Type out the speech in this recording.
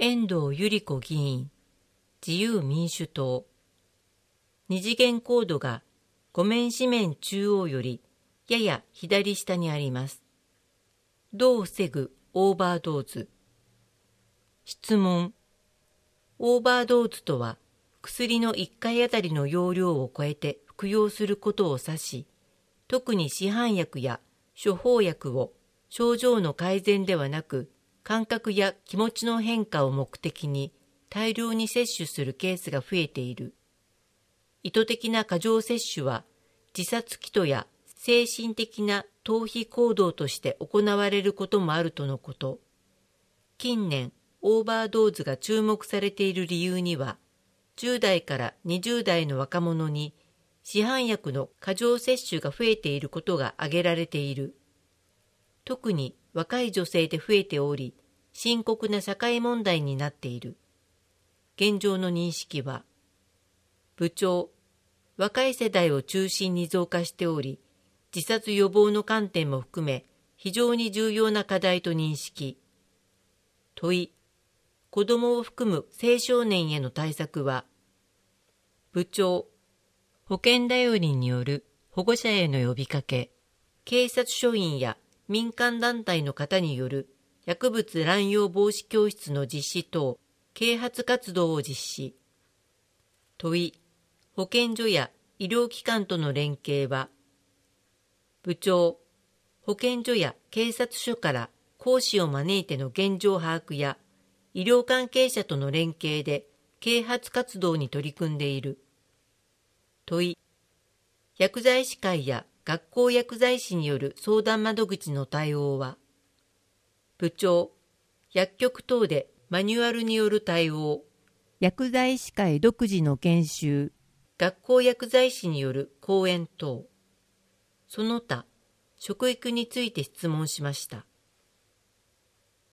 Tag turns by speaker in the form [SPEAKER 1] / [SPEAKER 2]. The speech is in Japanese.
[SPEAKER 1] 遠藤百合子議員、自由民主党。二次元コードが5面紙面中央よりやや左下にあります。どう防ぐオーバードーズ。質問。オーバードーズとは、薬の1回あたりの容量を超えて服用することを指し、特に市販薬や処方薬を症状の改善ではなく、感覚や気持ちの変化を目的に大量に摂取するケースが増えている。意図的な過剰摂取は自殺企図や精神的な逃避行動として行われることもあるとのこと。近年、オーバードーズが注目されている理由には、10代から20代の若者に市販薬の過剰摂取が増えていることが挙げられている。特に若い女性で増えており、深刻な社会問題になっている。現状の認識は、部長、若い世代を中心に増加しており、自殺予防の観点も含め、非常に重要な課題と認識。問い、子どもを含む青少年への対策は、部長、保健頼りによる保護者への呼びかけ、警察署員や民間団体の方による薬物乱用防止教室の実施等、啓発活動を実施。問い、保健所や医療機関との連携は、部長、保健所や警察署から講師を招いての現状把握や、医療関係者との連携で啓発活動に取り組んでいる。問い、薬剤師会や学校薬剤師による相談窓口の対応は、部長、薬局等でマニュアルによる対応、薬剤師会独自の研修、学校薬剤師による講演等、その他、職域について質問しました。